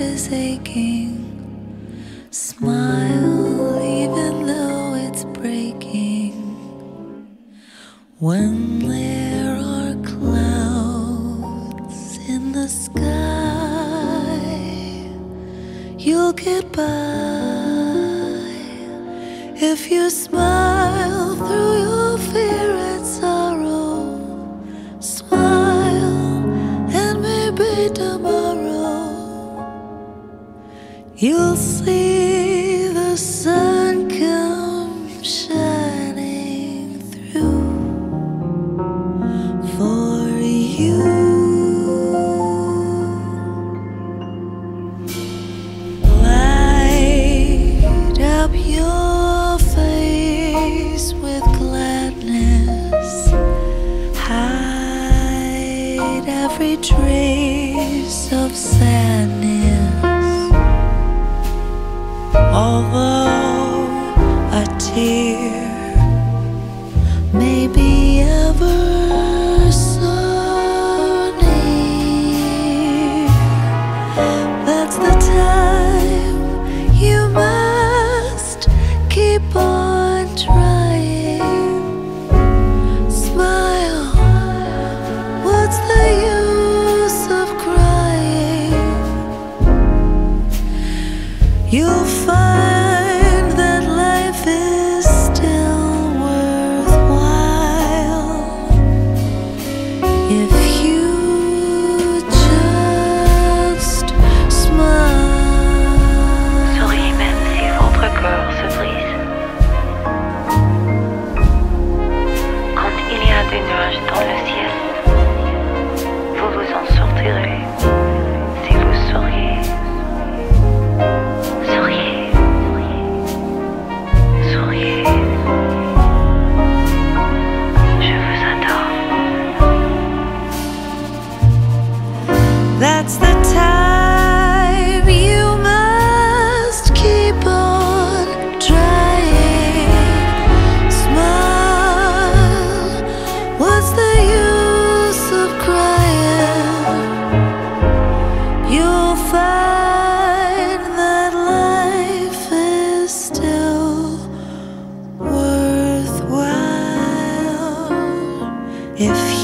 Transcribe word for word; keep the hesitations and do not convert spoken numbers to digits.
is aching. Smile even though it's breaking. When there are clouds in the sky, you'll get by if you smile through your fear and sorrow. Smile and maybe tomorrow you'll see the sun come shining through for you. Light up your face with gladness. Hide every trace of sadness. Although a tear may be ever so near, that's the time you must keep on trying. Smile, what's the use of crying? You'll find that life is still worthwhile if you just smile. Souriez même si votre cœur se brise. Quand il y a des nuages dans le ciel, vous vous en sortirez si vous souriez. Souriez, souriez, je vous adore. That's the time you must keep on trying. Smile, what's the use of crying? You'll find that life is still worthwhile if